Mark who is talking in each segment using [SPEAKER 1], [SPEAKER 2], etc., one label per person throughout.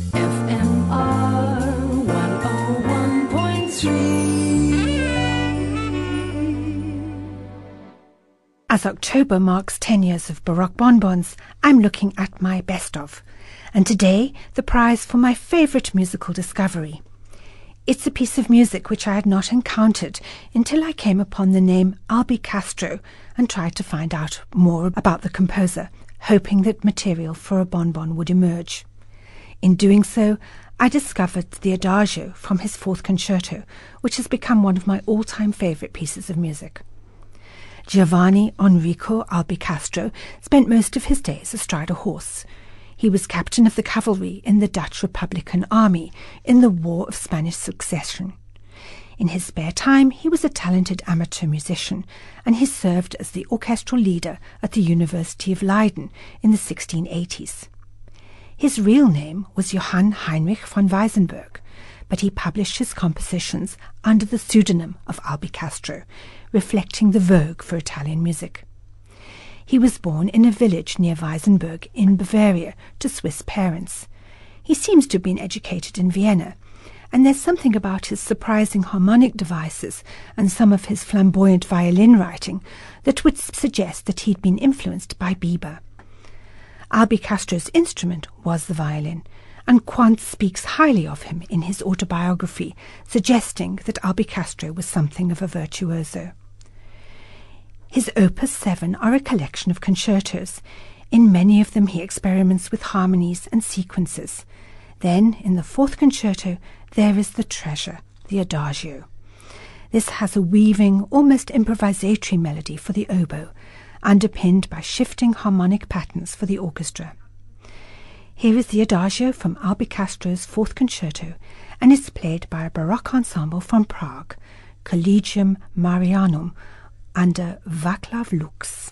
[SPEAKER 1] FMR 101.3.
[SPEAKER 2] As October marks 10 years of Baroque Bonbons, I'm looking at my best of. And today, the prize for my favourite musical discovery. It's a piece of music which I had not encountered until I came upon the name Albi Castro and tried to find out more about the composer, hoping that material for a bonbon would emerge. In doing so, I discovered the Adagio from his fourth concerto, which has become one of my all-time favourite pieces of music. Giovanni Enrico Albi Castro spent most of his days astride a horse. He was captain of the cavalry in the Dutch Republican Army in the War of Spanish Succession. In his spare time, he was a talented amateur musician, and he served as the orchestral leader at the University of Leiden in the 1680s. His real name was Johann Heinrich von Weissenberg, but he published his compositions under the pseudonym of Albi Castro, reflecting the vogue for Italian music. He was born in a village near Weissenberg in Bavaria to Swiss parents. He seems to have been educated in Vienna, and there's something about his surprising harmonic devices and some of his flamboyant violin writing that would suggest that he'd been influenced by Bieber. Albi Castro's instrument was the violin, and Quantz speaks highly of him in his autobiography, suggesting that Albi Castro was something of a virtuoso. His Opus 7 are a collection of concertos. In many of them he experiments with harmonies and sequences. Then, in the fourth concerto, there is the treasure, the Adagio. This has a weaving, almost improvisatory melody for the oboe, underpinned by shifting harmonic patterns for the orchestra. Here is the Adagio from Albi Castro's fourth concerto, and is played by a Baroque ensemble from Prague, Collegium Marianum, under Václav Lux.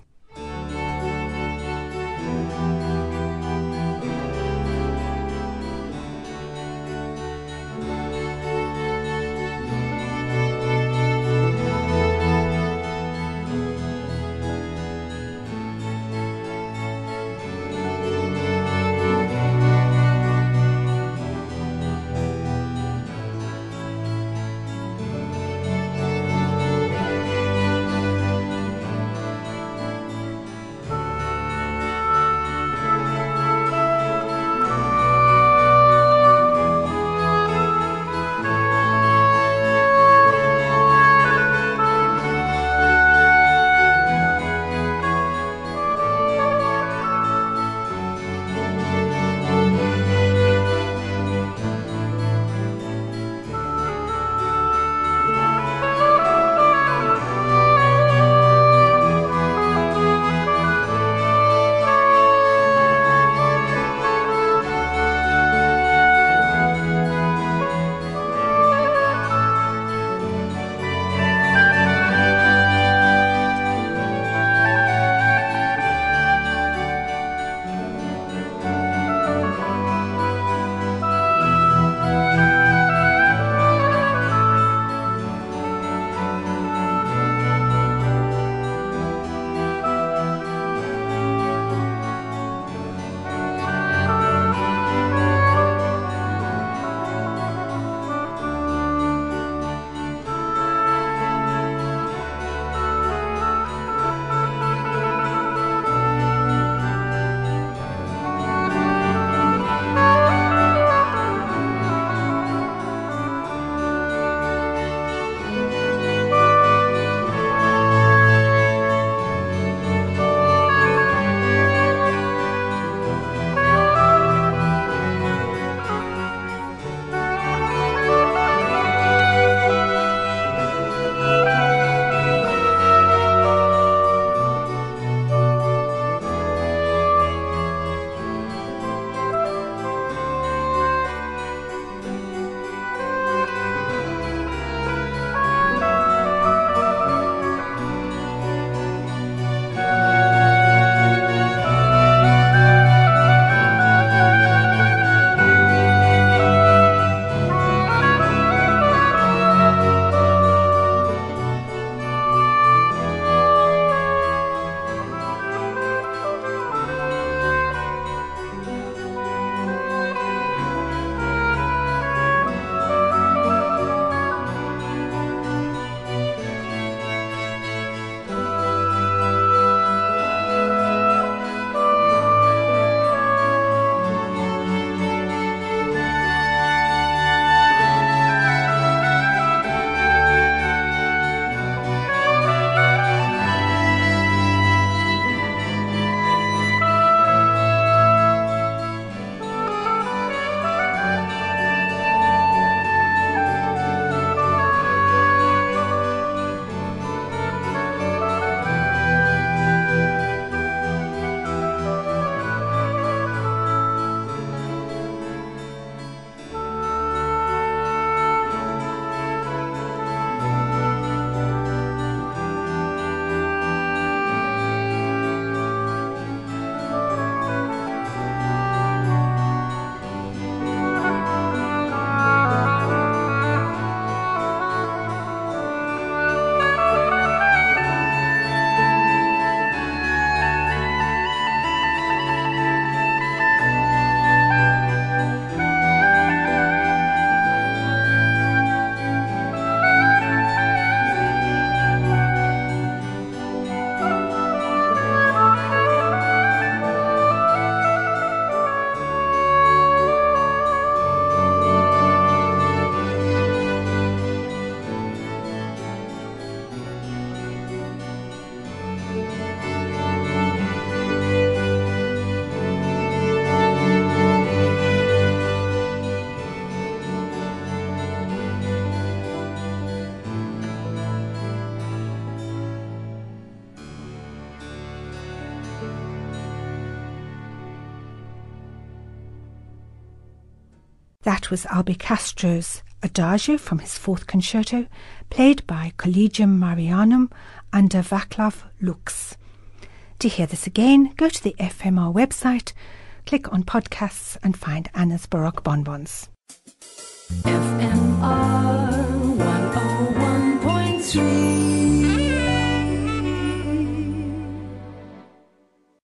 [SPEAKER 2] That was Albicastro's Adagio from his fourth concerto, played by Collegium Marianum under Vaclav Lux. To hear this again, go to the FMR website, click on podcasts and find Anna's Baroque Bonbons.
[SPEAKER 1] FMR